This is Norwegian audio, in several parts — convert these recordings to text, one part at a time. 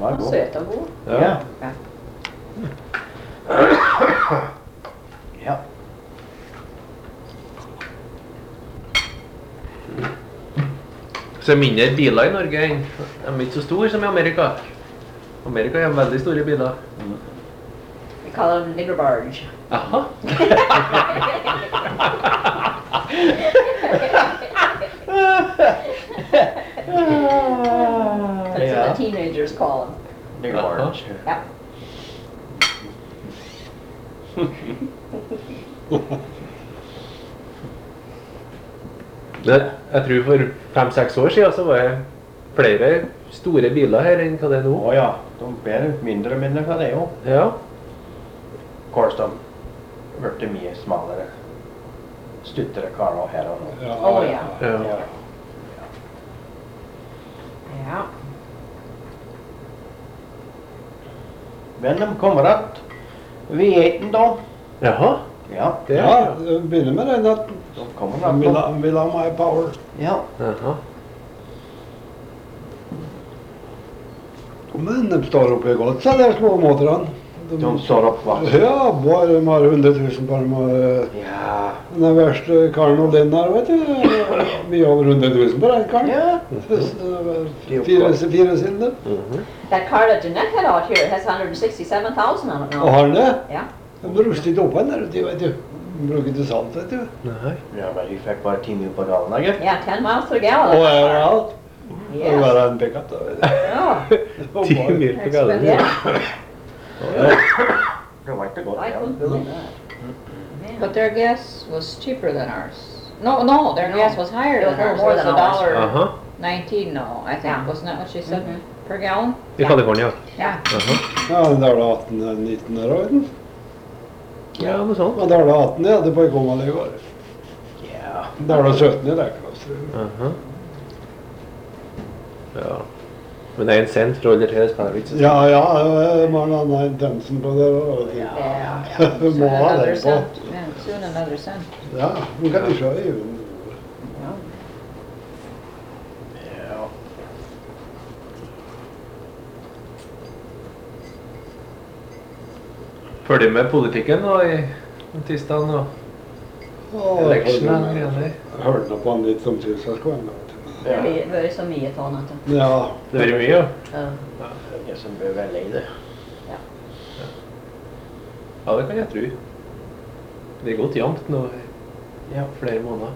var god. Søt og god. Ja. Ja. Så mindre biler i Norge enn de er ikke så store som i Amerika. Amerika er veldig store biler. Vi kaller dem nigger barge. Aha. That's what the teenagers call them. Det går ikke. Ja. Jeg tror for 5-6 år siden så var det flere store biler her enn hva det er nå. Ja, de blir mindre og mindre hva det er jo. Ja. Kors de ble mye smalere. Stuttere karer her og nå. Ja. Ja. Ja. Men de kommer att V8 då. Jaha. Ja. Det er Ja, begynner med den at De kommer han att. vil ha my power. Ja. Jaha. Men de står oppe godt, så det er små motorene. De står opp va? Ja, bare de har 100 000 på dem. Ja. Den verste karen og den her, vet du. Mye over 100 000 på den karen. Ja. Fire sider. That car that Jeanette had out here has 167,000 on it now. Og har han det? Ja. De ruster ikke opp den der, vet du. De bruker til salt, vet du. Nei. Ja, men de fikk bare 10 mil på galen, ikke? Yeah, 10 miles to the gallon. Og er det alt? Det Yes. var en pickup da, vet du. Yeah. 10 mil på gallen. Yeah. Det var ikke godt. I Ja. couldn't believe that. Yeah. But their gas was cheaper than ours. No, their gas was higher It was than ours. more It was than ours. Aha. $1.19, no, I think. Yeah. Wasn't that what she said? Mhm. Per gallon? I California. Yeah. Aha. Ja, den der var 18 eller 19 der, vet du. Ja, noe sånt. Og der var 18, ja, det på Komali i går. Ja. Der var 17 i Leklas, tror jeg. Aha. Ja. Men det er en cent fra eller til, det spiller ikke så Ja, man har intensen på det. Og, Ja. Yeah. må Soon ha another den på. cent. Yeah, soon another cent. Ja, hun kan ikke se i Yeah. Ja. Følger med politikken da i tirsdagen og election og greiene der. Jeg hørte noe på han litt som synes jeg skulle enda, vet du. Det har vært så mye sånn at Ja, Det blir mye, ja. Ingen som bør være lei det. Ja, det kan jeg tro. Det er godt jevnt nå i flere måneder.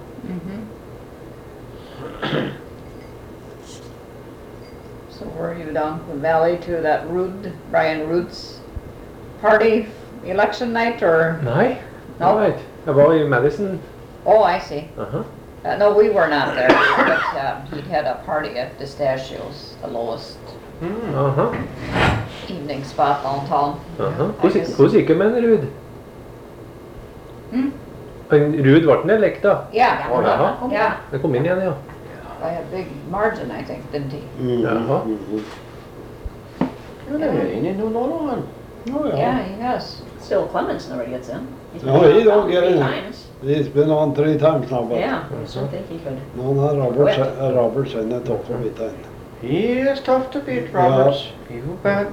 So were you down the valley to that Brian Root's party election night, or? Nei, No. right. Jeg var i Madison. Oh, I see. Aha. No, we were not there, but he had a party at Pistachios, the lowest Aha. evening spot downtown. Aha. I guess. Hvordan gikk det med en Ruud? Hmm? En Ruud ble den elekt da? Yeah, Jaha. yeah, Den kom inn igjen, ja. by a big margin, I think, didn't he? Jaha. Ja, det er inne i noen år, han. ja. Yeah, he has. still Clemens never gets in. He's No, been he about don't get 3 in. times. He's been on 3 times now, but Yeah, I just don't think he could. no, Robertson er tough å beat den. He is tough to beat, Roberts. You bet.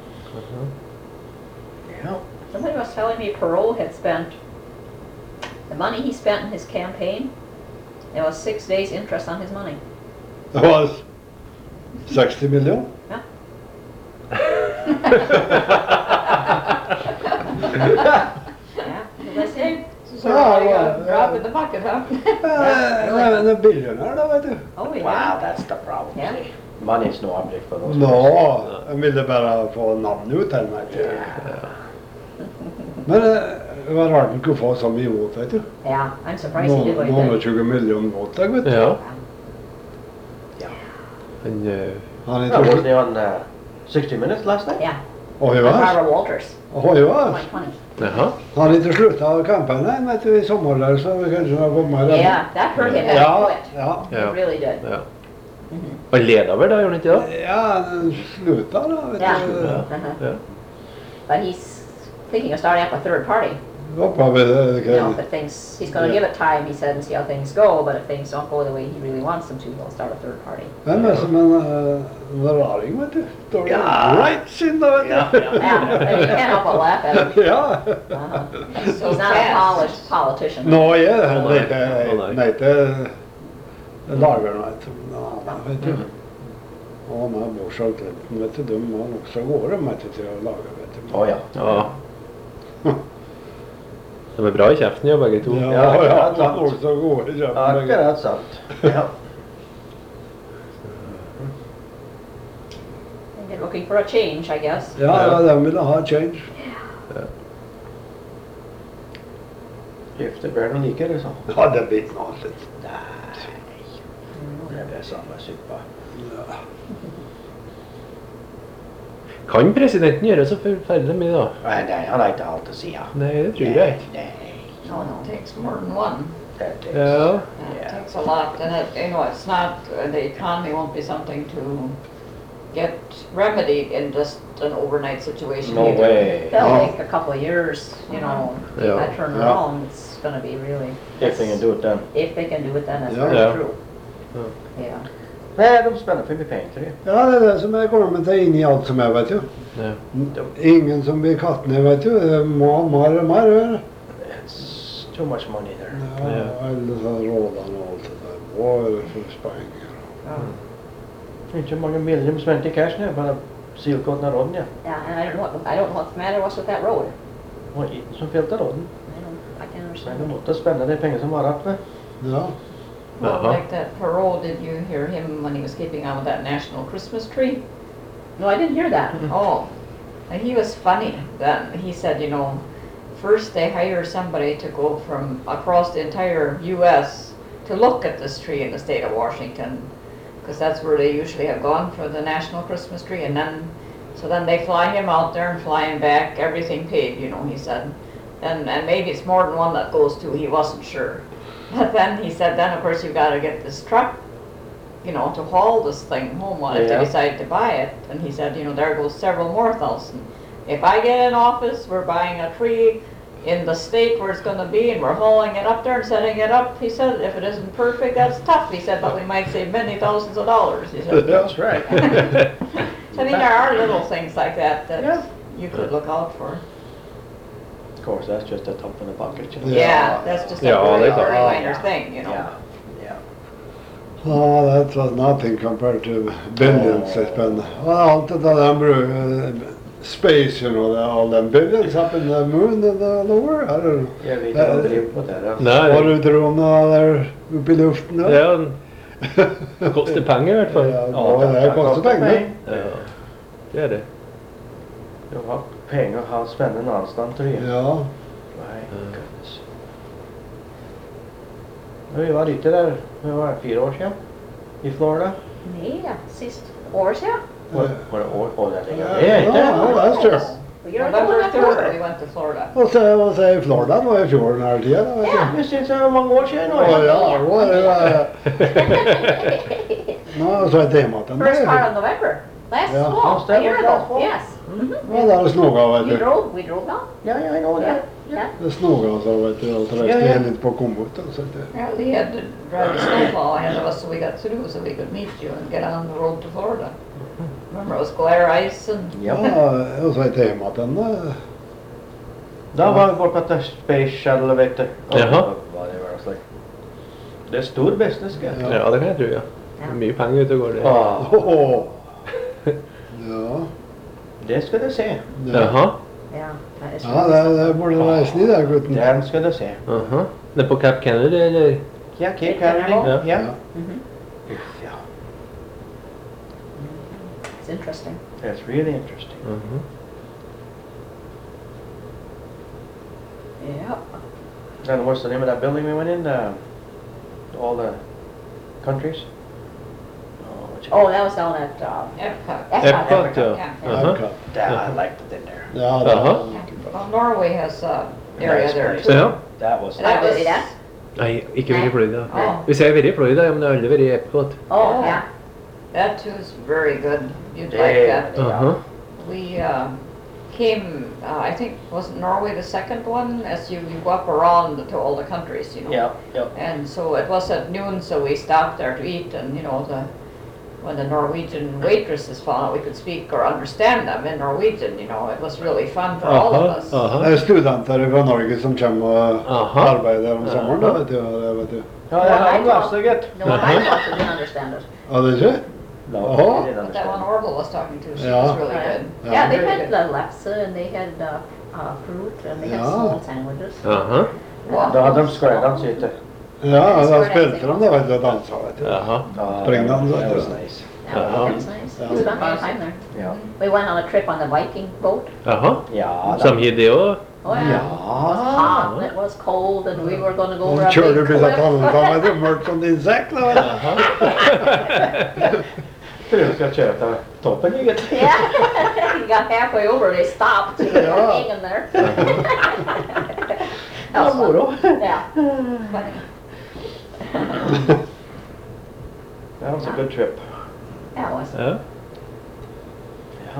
Ja. Somebody was telling me Perot had spent, the money he spent in his campaign, it was 6 days interest on his money. Det var 60 million. Ja. Ja, det ser. So Yeah, you got a well, drop in the bucket, huh? Men en billionær da, vet du. Oh, Wow, yeah. that's the problem. Yeah. Money is no object for those Nå, jeg ville bare få navnet ut til meg. Men det var rart han kunne få så mye våt, vet du. Yeah, I'm surprised he did what he Noen og did. 20 millioner våt, vet du. Ja. Ja. Han, Han er That was til the on 60 Minutes last night? Yeah, Oi, by hva? Barbara Walters, Oi, hva? 2020. jaha. Han er til slutt av kampen, vet du, i sommer der, så vi kanskje har fått mer. Yeah, that hurt him Ja, to quit. ja. Ja. It really did. Ja. Han leder vel da, gjør han ikke det? Ja, den slutta da, vet Yeah. du. Ja. Uh-huh. Ja. But he's thinking of starting up a third party. Oppe ved You know, if things, he's gonna Yeah. give it time, he said, and see how things go, but if things don't go the way he really wants them to, he'll start a third party. Det er som en raring, vet du. Står det Ja. right in da, vet du. Yeah, and you can't help but laugh at him. Ja. So He's not a fast. polished politician. Nå er det Å, nei. Å, nei. lagerne, vet du. Og han har borsdagsklenten, vet du. De har nok så går de ikke til å lage, vet du. Å ja. Ja. De er bra i kjeften, ja, begge to. Ja, Ja, ja, akkurat de har sant. nok så går i kjøpet. Akkurat sant. Ja. They're looking for a change, I guess. Ja, de ville ha change. Gifte blir noe like, liksom. Ja, det blir noe litt. Nei. Det er samme suppa. Ja. Kan presidenten gjøre så forferdelig mye, da? Nei, han har ikke alt å si, ja. Nei, det tror jeg ikke. Nei, No, it takes more than one. det er Ja. It Yeah. takes a lot, and it's not, the economy won't be something to get remedied in just an overnight situation No either. way. They'll Ja. take a couple of years, you know, Ja. that turn Ja. around, it's gonna be really. If they can do it then. If they can do it, then that's Ja. very Ja. true. Ja. Yeah. Nei, de spiller for mye penger, tror jeg. Ja, det er det som er kommet inn i alt som er, vet du. Ja. Ingen som blir kattene, vet du. Det må mer og mer. It's too much money there. Ja, alle sånne rådene og alt det der. Hvor for spenger. Ikke mange million spent i cash nå, bare silkåten av råden, ja. Yeah, and I don't know what the matter was with that road. Det var ikke som fylte råden. I can't Men understand. du måtte spenne de penger som var igjen med. Ja. Well, Uh-huh. like that Perot, did you hear him when he was keeping on with that national Christmas tree? No, I didn't hear that. Oh, and he was funny then. He said, you know, first they hire somebody to go from across the entire U.S. to look at this tree in the state of Washington, because that's where they usually have gone for the national Christmas tree. And then, so then they fly him out there and fly him back, everything paid, you know, he said. And maybe it's more than one that goes to, he wasn't sure. But then he said, then of course you've got to get this truck, you know, to haul this thing home on if Yeah. they decide to buy it. And he said, you know, there goes several more thousand. If I get in office, we're buying a tree in the state where it's going to be, and we're hauling it up there and setting it up. He said, if it isn't perfect, that's tough. He said, but we might save many thousands of dollars. He said. That's right. So I mean, there are little things like that that Yeah. you could look out for. Of course, that's just a top in the bucket, you know. Yeah. Yeah, that's just a Yeah, very, they thought- very Oh, minor yeah. thing, you know. Yeah, yeah. Ja, that was nothing compared to billions they spend. Well, allt det där space, you know, all them billions up in the moon and the lower. I don't know. Jag vet inte vad det är på det där. Nei, Var du droner där uppe i luften? då? ja, det koster penger i hvert fall. Ja, det kostar pengar. Ja, det er det. Du har pengar att ha spännande någonstans, tror jag. Ja. My goodness. Vi var ute där, det var 4 år sedan, i Florida. Nej, ja, sist år sedan. Var det år? Det är Ja, det. inte. ja, last year. Well, you're November going to 3rd, we Florida. went to Florida. Och så i Florida var jag i fjol den här tiden. Vet du. Ja. Visst är det så många år sedan nu? Ja, ja, då var det... Nå, så är tematen. First part of November, last Yeah. fall, Last a year last ago, fall. yes. Ja, där snoga, vet You du. drove, we drove down. Ja, I know Yeah, that. yeah. Det snoga så, vet du. Och så Ja, reste ja. jag lite på komboten. Så det... Yeah, we had to drive a snowplow ahead of us so we got through so we could meet you and get on the road to Florida. Remember, it was glare ice and Ja. Ja, och så är tematen. Då var vi borta på Space Shuttle, vet du. Jaha. Vad det var slags. Det är stor business, gell? Ja. Ja, det kan jeg tro, ja. Det er mye penger ute og går det. Ja. Åh. Ja. Det ska du se. Jaha. Yeah, that is Ja, det borde reise ni där, gutten. Den ska du se. Aha. Det er på Cap Kennedy, eller? Ja, Cape Kennedy. Ja. Ja. Mhm. Uff, ja. It's interesting. That's really interesting. Mhm. Yeah. And what's the name of that building we went in? All the countries? Oh, what you Oh, that was down at, Epcot. Epcot, ja. Yeah. Aha. Yeah, I liked it in there. Ja, det Jaha. Well, Norway has a area Nice there place. too. Ja. That was That That was was- that? Nei, ikke vært i Florida. Oh. Hvis jeg har vært i Florida, ja, men jeg har aldri vært i Epcot. Oh, yeah. That too is very good. You'd Yeah. like that. Aha. We came, I think, wasn't Norway the second one, as you go up around to all the countries, you know. Yeah, yeah. And so it was at noon, so we stopped there to eat, and you know, when the Norwegian waitresses found out we could speak or understand them in Norwegian, you know, it was really fun for all of us. Det er studenter fra Norge som kommer og Aha. arbeider om sommeren, da, vet du. Det vet du. Ja, det har du vært så godt. No, I thought they didn't understand it. Ja, det er ikke? No, Oh. I didn't But that one understand. Orville was talking to, she Yeah. was really good. Yeah, they Very had good. the lefse and they had fruit and they had Ja. small sandwiches. Aha. Da hadde de skrevet sitt. Ja, da spilte de det, vet du, og dansa, vet du. Jaha. Springdans, That vet was du. nice. Yeah, Uh-huh. that was nice. We spent a lot of time there. Ja. We went on a trip on the Viking boat. Jaha. Ja, Som har det òg? Oh yeah. Ja. It was hot and it was cold and we were going to go over Nå a kjører du big bis at han cliff. tar meg til mørkt som din sekk, da, vet du. Tror du skal kjøre til toppen, ikke? Yeah, we got halfway over, they stopped, so we were Yeah. hanging there. Ja, That was fun. moro. Yeah. Funny. That was a good trip. That was. Ja. Ja.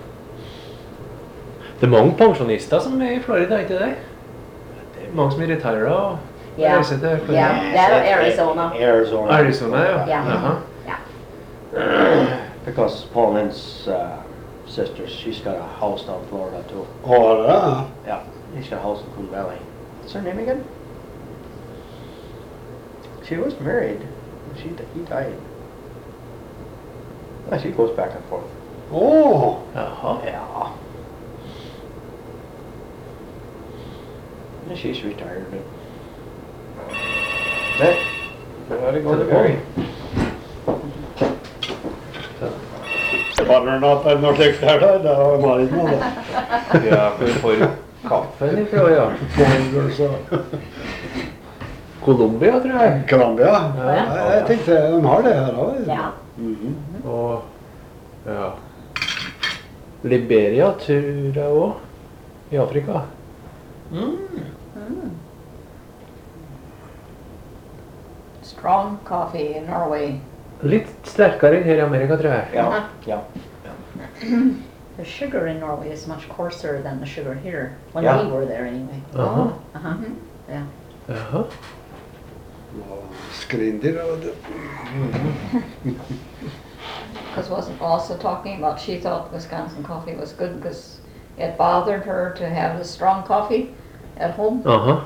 Det er mange pensjonister som er i Florida, ikke det? Det er mange som er retirer og Yeah. reiser til Florida. Yeah, that or Arizona. Arizona. Arizona, ja. Yeah. Jaha. Because Pauline's sister, she's got a house down in Florida too. Å, det? Yeah, she's got a house in Coon Valley. What's her name again? She was married. He died. Well, she goes back and forth. Å, Jaha. Yeah. And she's retired. That. Let it go to Mary. var det noe slikt her, da? Det var Marit nå, da. Ja, for vi får kaffen ifra, ja. Burgers og Colombia, tror jeg. Colombia. Ja. Jeg tenkte de har det her òg. Yeah. Og ja. Liberia tror jeg òg. I Afrika. Strong coffee in Norway. Litt sterkere enn her i Amerika, tror jeg. Yeah, yeah. The sugar in Norway is much coarser than the sugar here, when Yeah. we were there anyway. Aha. Uh-huh. Yeah. Jaha. Skrindyr, vet du. Because wasn't also talking about, she thought Wisconsin coffee was good because it bothered her to have the strong coffee at home. Aha.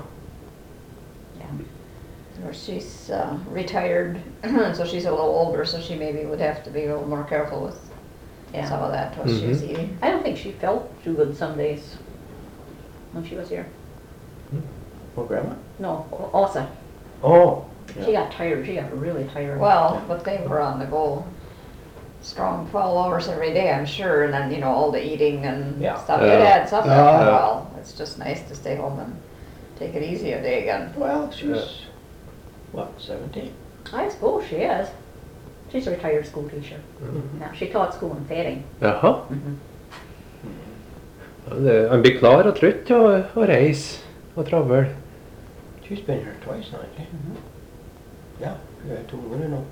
Or she's retired, so she's a little older, so she maybe would have to be a little more careful with Yeah. some of that, what she was eating. I don't think she felt too good some days when she was here. Oh, Grandma? No, Asa. Oh. She got tired. She got really tired. Well, but they were on the go. Strong 12 hours every day, I'm sure, and then, you know, all the eating and Yeah. stuff. Yeah. It adds up Yeah. after a while. It's just nice to stay home and take it easy a day again. Well, she's, what, 17? I suppose she is. She's a retired school teacher. Yeah, she taught school in Fetting. Jaha. Mhm. Ja, Han blir klar og trøtt til å reise og travel. She's been here twice now, I think. Yeah, we got 2 women now.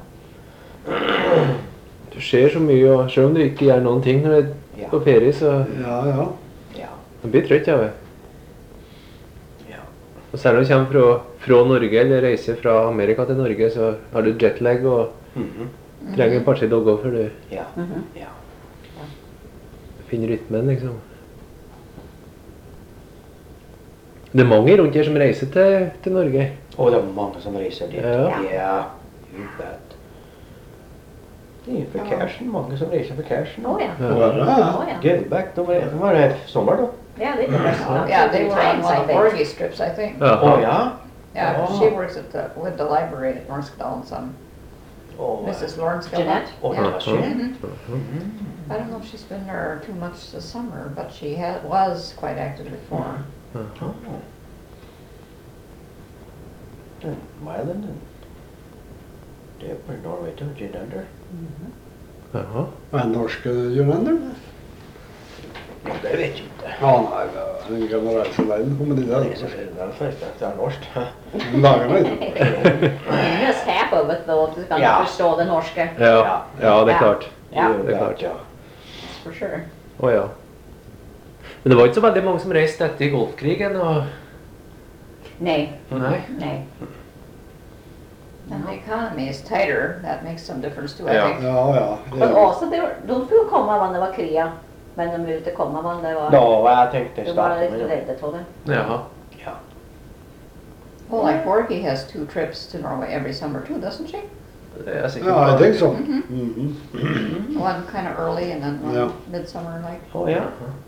Du ser så mye, og selv om du ikke gjør noen ting når du er Ja. på ferie, så Ja, ja. Ja. du blir trøtt av det. Ja. Og særlig når du kommer fra Norge, eller reiser fra Amerika til Norge, så har du jetlag og trenger et par-tre dager før du Ja. Mhm. Ja. finner rytmen, liksom. Det er mange rundt her som reiser til Norge. Og det er mange som reiser dit. Ja. Ja, you bet. Det er for cashen, mange som reiser for cashen. Oh yeah. Ja. Var det? Oh yeah. Getback, de var her i sommer da. Yeah, they did that. Yeah, they were on times, one I of think. Borgie's trips, I think. Å ja? Yeah, Oh. she works at with the library at Norskdalen, some Å, Mrs. Lawrence Jeanette? Å, Yeah. ja, shit. Mhm. I don't know if she's been there too much this summer, but she was quite active before. Oh. And Myland and they were in Norway too, Jane Under. Jaha. Er det norske julender? Ja, det vet jeg ikke. Ja, nei, det er en gammel reiseverden. Kommer de Det der? er selvfølgelig derfor det er norsk. Lager meg. You miss half of it though, if you're gonna Ja. förstå det norska. Ja, det er klart. Ja. Det er klart. Ja. That's for sure. Å ja. Men det var ikke så veldig mange som reiste etter Golfkrigen og... Nei, Nei. nei. And the economy is tighter, that makes some difference too, I Ja. think. Ja. Men också, de skulle komma när det var krig. Men de ville inte komma när det var... Nå, hva jeg tenkte i De var starten. lite men- rädda för det. Jaha. Ja. Well, like Borgie has 2 trips to Norway every summer too, doesn't she? Det er jeg sikker Ja, I på. think so. Mhm. Mhm. One kind of early and then one Yeah. midsummer, like, Å ja.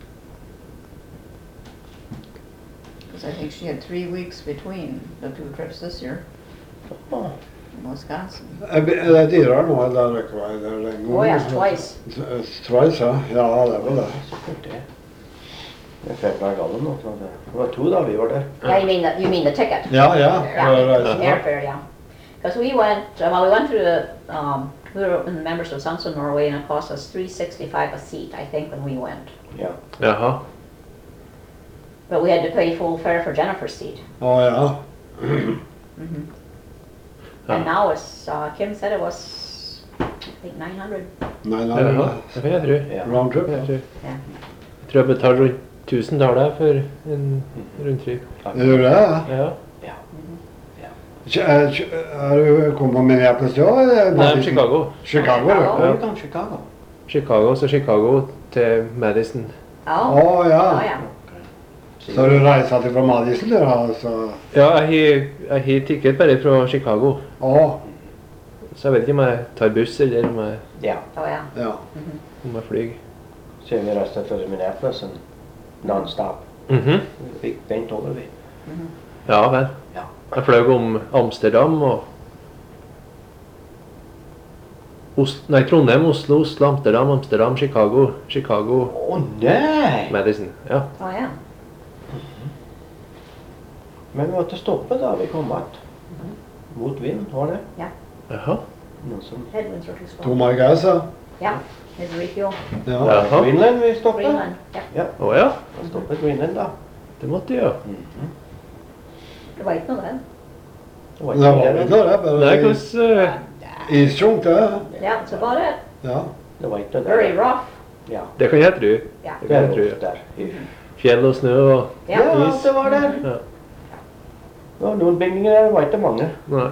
because I think she had 3 weeks between the 2 trips this year Å, in Wisconsin. Er det dyrere nå eller hva er det lenger? Oh, yes, twice. Twice, ja. Ja, det er vel det. sikkert det. Det er februar gallen nå. Så det var 2 da vi var der. Yeah, you mean the ticket? Ja, ja. Yeah, airfare, yeah. Because we went, we went through the, we were members of Samsung Norway and it cost us $365 a seat, I think, when we went. Ja. Jaha. But we had to pay full fare for Jennifer's seat. Å ja. Mm-hmm. And now it's, Kim said it was, I think 900. Nei, Jaha. Det kan jeg tro. Ja. Round trip. Jeg tror. Ja. Jeg tror jeg betalte rundt 1000 dollar for en rundtur. Gjør det? Ja. Har du kommet på Minneapolis da? eller? Nei, Chicago. Chicago, du? Ja, Ja. vi kan Chicago. Chicago, så Chicago til Madison. Oh, Å ja. oh, yeah. Så du reiser til fra Madison, du? Altså. Ja, jeg har ticket bare fra Chicago. Å, Så jeg vet ikke om jeg tar buss eller om jeg, Ja. Oh, yeah. ja. om jeg flyr. Så vi reiste fra Minneapolis en non-stop. Mhm. Vi fikk vent over vi. Ja vel. Ja. Jeg fløy om Amsterdam og Nei, Trondheim, Oslo, Oslo, Amsterdam, Amsterdam, Chicago, Chicago, Å nei! Madison. Ja. Oh, yeah. Men vi måtte stoppe da vi kom att. Mot vind, var det? Jaha. Noen som... Headwinds were too strong. To my guys, ja. Yeah, had to refuel. Ja. Jaha. Greenland vi stoppet. Greenland, yeah. Å ja, Vi stoppet Greenland da. det måtte jeg gjøre. Det var ikke noe der. Det var Det var ikke ikke det. det, Nei, bare hvordan isjunk, det. Yeah, that's about it. Ja. Det var ikke det. Very rough. Ja. Det kan jeg tro. Yeah. Det Det kan er jeg tro. roft der. Fjell og snø og Ja, Yeah. det var der. Ja. Det var noen bygninger der, det var ikke mange. Nei.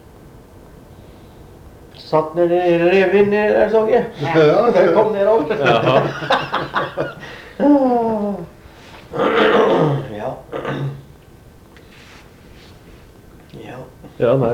Satt nede i revin der, så jeg. Ja, Det kom ned over. Jaha. Ja. Ja. Ja, nei,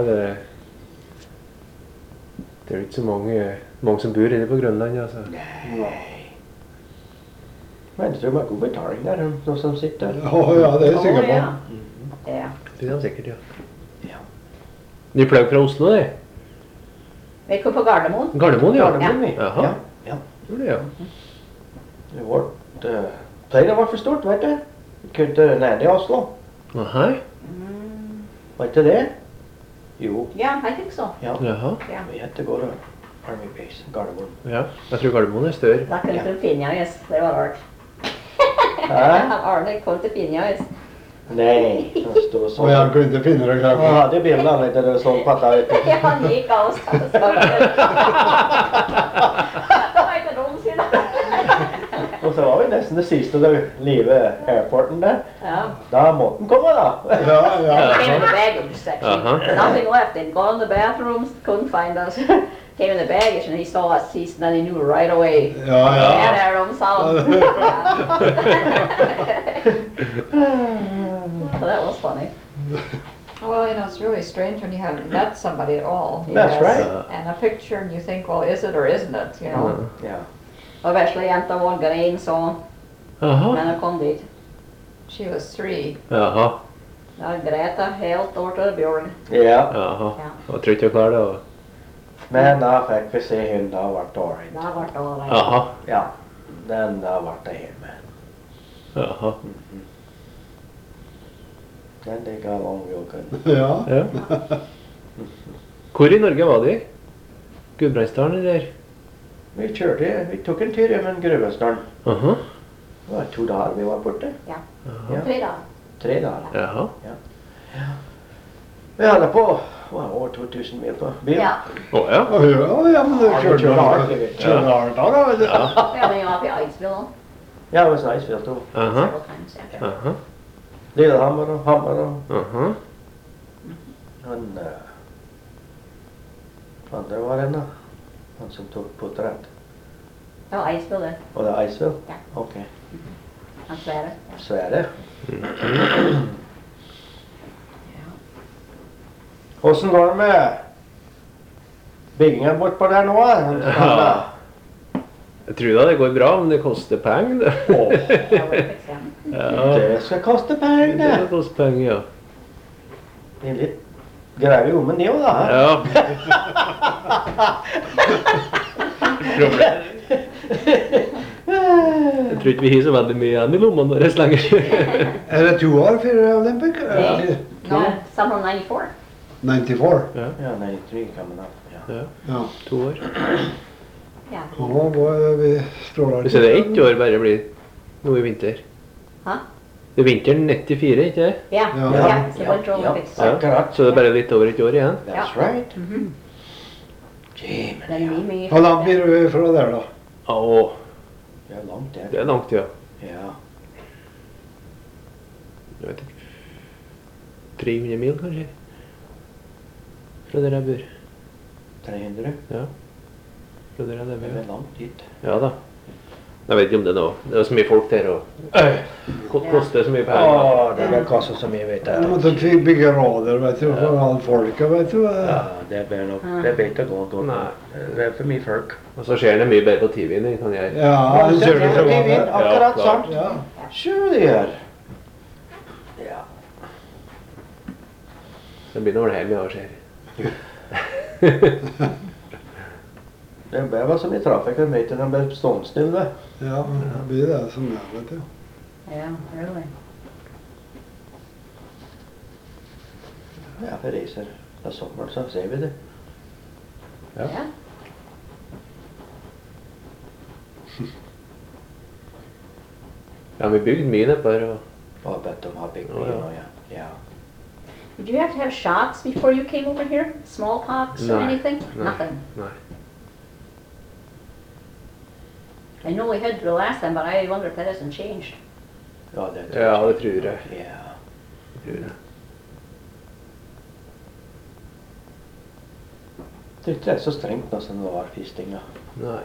det er jo ikke så mange som bor inne på Grønland, altså. Nei. Men det tror jeg var god betaling der, noen som sitter der. Å ja, det er jeg Oh, sikker på. yeah. Yeah. Det er de sikkert, ja. Ja. De fløy fra Oslo, de. Vi kom på Gardermoen. Gardermoen, ja. Gardermoen, vi. Jaha. Ja. Ja. Gjorde det, ja. Det var, Pleier var for stort, vet du. Vi kunne ned i Oslo. Nei. Var ikke det? Jo. Yeah, I think so. Ja. Jaha. Yeah. Vi heter Gård Army Base, Gardermoen. Ja, jeg tror Gardermoen er større. Da kunne vi finne oss. Det var rart. Hæ? Arne kom til finne oss. Nei, det stod Og sånn. jeg kunne ikke finne det Han klart. hadde bilder litt der det sånn patta ut. Ja, han gikk av oss. Det var ikke noen siden. Og så var vi nesten det siste da vi livet airporten der. Ja. Da måtte den komme da. Ja, ja. Came in the baggage section. Uh-huh. Nothing left. They'd gone in the bathrooms, couldn't find us. Came in the baggage and he saw us, then he knew right away. Ja, We ja. had our own sound. So that was funny. Well, you know, it's really strange when you haven't met somebody at all. That's right. And a picture and you think, well, is it or isn't it, you know? Ja. Og veslejenta vågade in så, Jaha. när hon kom dit. She was 3. Jaha. Jag grät helt over till Björn. Ja. Jaha. Ja. Og tror ikke jeg klarer det. Og... Men da fikk vi se hun da ble året. Det var det all right. Jaha. Ja. Den da ble det hjemme. Jaha. Den ligger lang og kun. Ja. Ja. Hvor i Norge var de? Gudbrandsdalen, eller? Vi kjørte, vi tok en tur gjennom Grøvensdalen. Aha. Det var 2 dager vi var borte. Jaha. 3 dagar. 3 dager. Jaha. Vi hadde på over 2000 mil på bil. Ja. Å ja. Ja, ja, men du kjørte hardt. Kjørte hardt da, vet du. Ja. Ja, men jag var på Eidsville då. Yeah, it was nice field too. several times, yeah. Aha. Lillehammer og Hammer og Aha. han andre var en da. Han som tok portrett. Ja, Eisville, det. Var det Eisville? Ja. Ok. Han Sverre. Ja. Sverre. Ja. Hvordan går det med byggingen bortpå der nå? Ja. Jeg tror da det går bra, men det koster penger, det. Åh, Ja, det fikser han. Ja, det skal koste penger, det det. koster penger, ja. Det er litt greier jo med det jo da. Ja. Jeg tror ikke vi har så veldig mye igjen i lommene våre lenger. Er det 2 år for Olympic? Nej. No. Some from 94. 94? Ja, Ja, nei, 3 coming up. Ja. ja. Ja. 2 år. Ja. Ja, då är vi strålar. Hvis det er 1 år bare blir nå i vinter. Hæ? Det er vinteren 94, ikke det? Ja, Ja. ja, the Winter Olympics. Ja. Akkurat. Så det er bare litt over 1 år igjen. That's Ja. right. Mhm. Gee, men Den blir mye. Hur långt blir du ifrån där då? Åh, det er langt det der. er langt, ja. Ja. Jeg vet ikke. 300 mil, kanskje? Fra der jeg bor. 300. Ja. Fra der jeg Det bor. er langt dit. Ja da. Jeg vet ikke om det nå. Det er så mye folk der, og koster så mye penger. Åh, det vil koste så mye, vet Du jeg. måste bygga rader vet du, för all folket vet du. Ja, det blir nok, det blir ikke godt. Nei. Det er for mye folk. Og så skjer det mye bedre på TV-en enn kan gjøre. Ja, han kör det så TV-en, bra. akkurat Ja, sant. Ja. Sure det gjør. Ja. Det blir noe hjemme og skjer. Det var så mye trafikk, jeg vet ikke, den ble stående stille. Ja, det blir det som är vet du. Yeah, really. Ja, vi reiser da sommer, så ser vi det. Ja. Ja. Ja, vi bygde mye nedpå her. Og Og bedt om å ha bygd Å, mye ja. nå, ja. Ja. Did you have to have shots before you came over here? Smallpox or No, anything? no. Nothing. Nei. I know we had the last time, but I wonder if that hasn't changed. Ja, det Ja, det tror jeg. Ja. Det tror jeg. Det er ikke så strengt nå som det var fisting, da. Nei.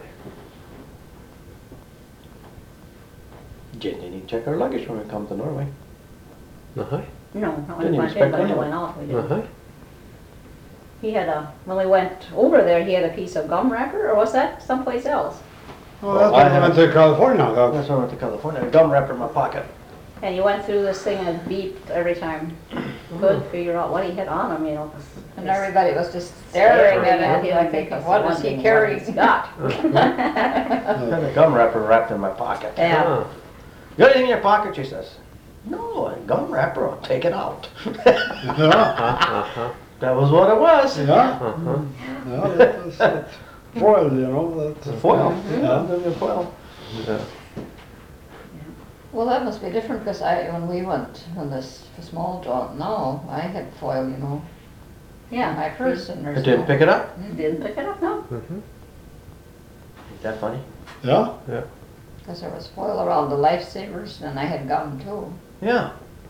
Jenny didn't check our luggage when we come to Norway. Nei. No, not Didn't when we even went in, expect but when we anyone. went out, we did. Nei. He had a, when we went over there, he had a piece of gum wrapper, or was that someplace else? Ja, jag tror jag went to California. Ja. That's when I went to California. A gum wrapper in my pocket. And he went through this thing and it beeped every time. Couldn't figure out what he had on him, you know. 'cause And he's everybody was just staring at him, him, thinking, what is he carrying? What he's got. I had a gum wrapper wrapped in my pocket. Yeah. Ah. You got anything in your pocket? She says. No, a gum wrapper. I'll take it out. Ja, Aha, aha, That was what it was. ja. aha. Ja, det var så. Foil, you know. That, Foil. Ja. Yeah, the foil. Ja. Well, that must be different because when we went on this small job now, I had foil, you know, in Yeah. my purse and You there's didn't no. pick it up? Didn't pick it up, no. Mhm. Ain't that funny? Ja. Because there was foil around the lifesavers and I had gum too. Yeah.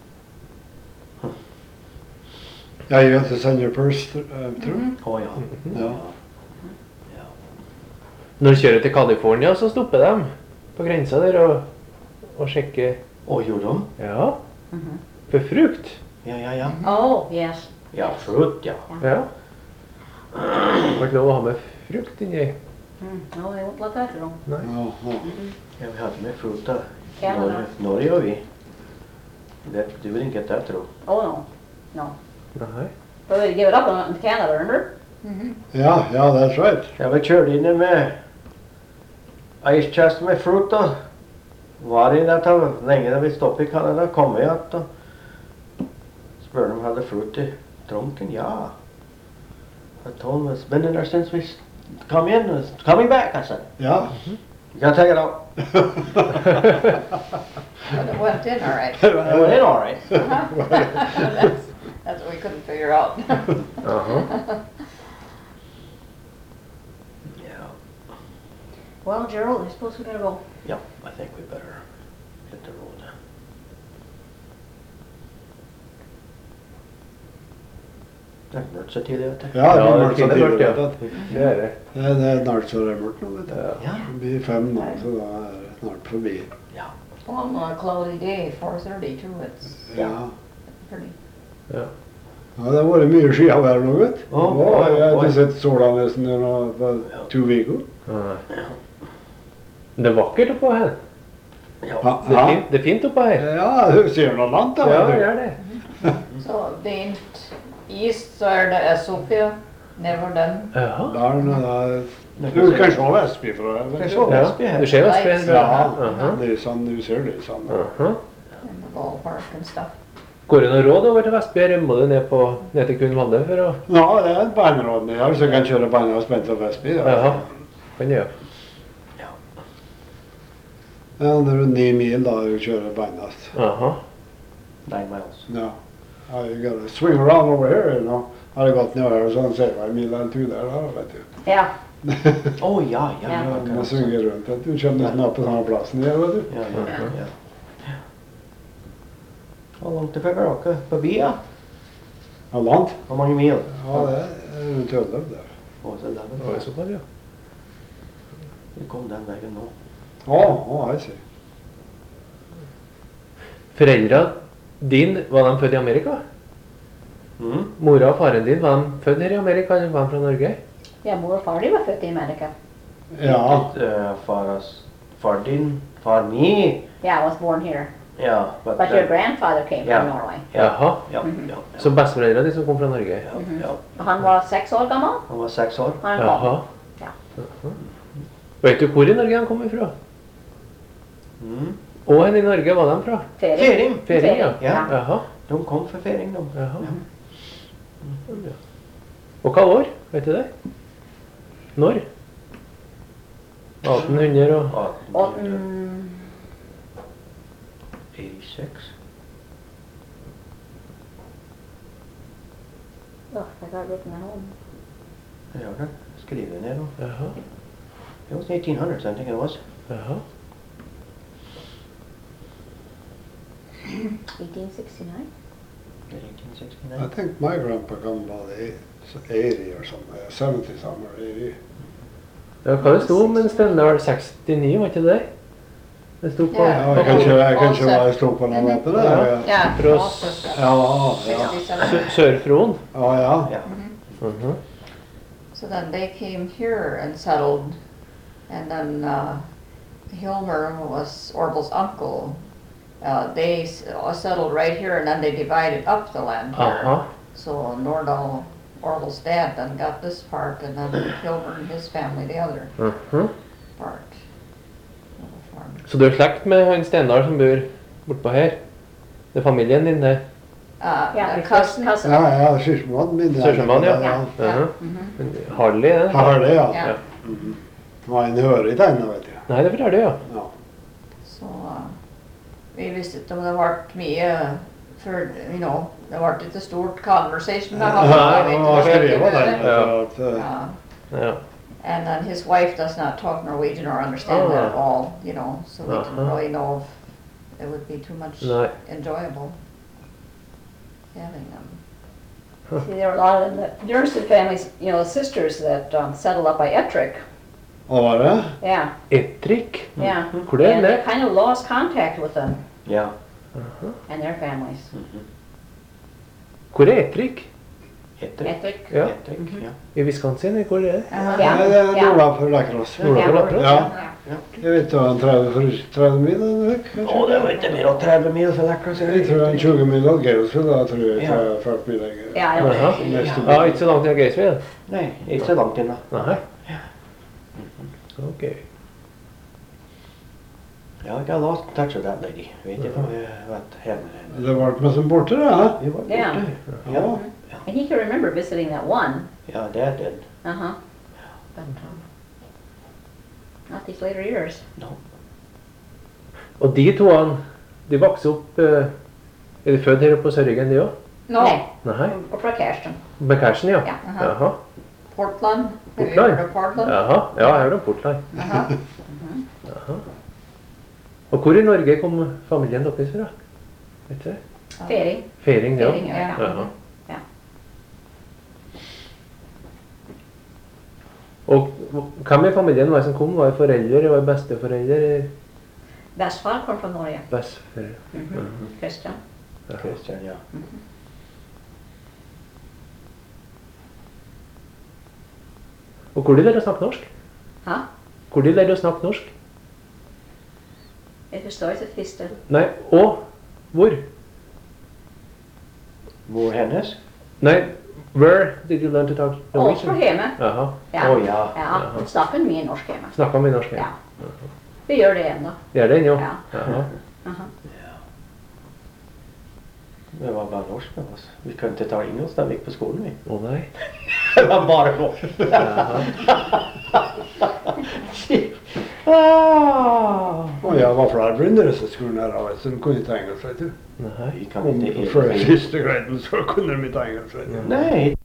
Yeah, you have to send your purse through. Oh, ja. Ja. Ja. Når du kjører til California, så stopper de på grensa der og sjekker. Oh, gjorde de? Ja, Mhm. for frukt. Ja, ja, ja. Oh, yes. Ja, frukt, ja. Ja. Det var ikke lov å ha med frukt inni. No, they won't let that go. Nei. Ja, ja. Ja, vi hade med frukt där. Canada. Norge och vi. That, du vill inte get that through. Oh, no, no. Nei. But we give it up in Canada, remember? Mm-hmm. Ja, ja, that's right. Ja, vi körde in med ice chest med frukt då. Var i detta länge när vi stoppade i Kanada kom vi att då. Spurade om hade frukt i trunken. Ja. I told him it's been in there since we come in. It's coming back, I said. Ja. You gotta take it out. But it went in all right. It went in all right. That's what we couldn't figure out. Aha. Yeah. Well, Gerald, I suppose we gotta go. Yeah, I think we better. Heter rådet. Det er mørkt så tidlig, vet du. Ja, det Ja, blir det mørkt så finner tidlig, mørkt, ja. vet du. Det er det. Det er snart så det er mørkt nå, vet du. Ja. Det blir 5 nå, så da er det snart forbi. Ja. On a cloudy day, 4:30 too, it's Ja. pretty. Ja. Ja, det har vært mye skivær nå, vet du. Å, Jeg har oi. ikke sett sola nesten i på 2 uker. Nei. Men det er vakkert oppå her. Ja. Det er fint, det er fint oppå her. Ja, du ser noe land da, Ja, vet det du. er det. So the east side is Sofia, never done. Jaha. Der nede, du kan se Vestby fra her, vet Kan du. se. Ja, Vestby her. du ser Vestby her. Ja, Aha. lysene, du ser lysene. Aha. In the ballpark and stuff. Går det noe råd over til Vestby, eller må du ned til Kun Valle for å... Ja, det er et beinråd nede her, så jeg kan kjøre beina og spenne til Vestby. Ja. Jaha. Kan du gjøre. Ja, det er 9 mil da, du kjører beinast. Aha. 9 miles. Ja. Ja, you gotta swing around over here, you know. Har jeg gått ned her, så han ser meg en mil eller 2 der, da, vet du. Ja, Å, ja, ja. Ja. ja, Man svinger rundt, vet du. Du kommer nesten opp på samme plassen her, vet du. Ja, ja, ja. Hvor langt er fra dere? Forbi, ja? Ja, langt. Hvor mange mil? Ja, det er rundt 11 der. Å, så der, Det var jo såpass, ja. Vi kom den veien nå. Jeg ser. Foreldra din, var de født i Amerika? Mm. Mora og faren din, var de født her i Amerika, eller var de fra Norge? ja, mor og far de var født i Amerika. Ja. Far din, far me. Yeah, I was born here. Ja, But your grandfather came Ja. from Norway. Jaha. Ja, Mhm. ja, ja. Så besteforeldra de som kom fra Norge? Ja, ja. Og han var 6 år gammel, Han var 6 år. og han kom. Jaha. Ja. Jaha. Vet du hvor i Norge de kom ifra? Mm. Og hen i Norge var de fra? Fering. Fering, ja. Ja. Jaha. De kom for fering, de. Jaha. Ja. Og hva år? Vet du det? Når? 1800 og... 86. Oh, I got written at home. Ja, kan skrive det ned nå. Jaha. It was 1800s, I think it was. Jaha. 1869. 1869. I think my grandpa come about 80 or something, 70 somewhere, 80. Ja, hva det sto om en Stendal 69, var ikke det? Det sto på... Ja. Ja, jeg kan ikke hva jeg stod på noe med det. Ja, Yeah, Fra also ja. 67. Sørfroen. Ja, ja. Ja. Mhm. So then they came here and settled, and then Hilmer, who was Orville's uncle, they settled right here, and then they divided up the land here. Aha. So Nordahl, Orville's dad, then got this part, and then Hilmer and his family the other Mhm. part of the farm. Så du er slekt med han Stendal som bor bortpå her? Det er familien din, det? Yeah, A his cousin. cousin. Ja, sysselmannen min. Søskenmann, ja. Ja. Mhm. Mhm. Harley, det? Har det, ja. Ja. Mhm. Ja, en hører ikke ennå, vet du. Nei, det forteller du, ja. Ja. Så vi visste ikke om det ble mye for, you know, det ble ikke stort conversation med han. Nei, Jeg vet ikke Ja, hva skrev det den, er. at, Ja. Ja. And then his wife does not talk Norwegian or understand that at all, you know, so we didn't Uh-huh. really know if it would be too much Nei. enjoyable having them. See, there were a lot of the Durnston families, you know, sisters that settled up by Ettrick. Hva var det? Yeah, Ettrick? yeah. Hvor det er And they det? kind of lost contact with them Ja. Aha. and their families. Mhm. Hvor er Ettrick? Ettrick. Ettrick. Ja. Ettrick, ja. I Wisconsin, eller hvor er det? Ja. Nei, det er nordland for Lækerås. Nordland for Lækerås? Ja. Ja. Jeg vet ikke, 30 mil eller kanskje? Å, det var ikke mer enn 30 mil for Lækerås. Jeg tror en 20 mil av Geosfield, da tror jeg Ja. 40 mil lenger. Yeah, I don't Aha. know. Neste Ja, ikke så langt til Geisved? Nei, ikke så langt inna. Nei. Ja. Ok. Ja, I got lost in touch with that lady. Vet ikke om vi vet hjemme henne. Det ble med som borte, det, hæ? Vi var Ja. borte. Ja. And he can remember visiting that one. Ja, det did. Uh-huh. But not these later years. Og de to, de vokste opp, er de født her oppe på Sørøygen, de også? No, Nej, Nei. och från Karsten. Med Karsten, ja. Ja. Jaha. Portland. Have you Portland? heard of Portland? Jaha. Ja, jeg har hørt om Portland. Uh-huh. Jaha. Og hvor i Norge kom familien deres fra? Vet du det? Fering. Feiring, ja. Fering, ja. Jaha. Ja. Og hvem i familien var det som kom? Var det foreldre? Var det besteforeldre? Bestefar kom fra Norge. Besteforeldre? Christian. Christian, ja. Og hvor de lærte å snakke norsk? Hæ? Hvor de lærte å snakke norsk? Jeg forstår ikke det første. Nei, og hvor? Mor hennes? Nei, where did you learn to talk Og fra Norwegian? hjemme. Jaha. Ja. Å, ja. Ja, vi snakker mye norsk hjemme. Snakket vi norsk? Ja. Vi gjør det ennå. Gjør det ennå? Ja. Jaha. Aha. Det var bare norsk med oss. Vi kunne ikke ta engelsk da vi gikk på skolen, vi. Å nei. Det var bare norsk. Jaha. Og jeg var fra Brynderøs-skolen her, så de kunne ikke engelsk, vet du. Nei. Vi kan Om ikke på første graden så kunne de ikke engelsk, vet du. Nei,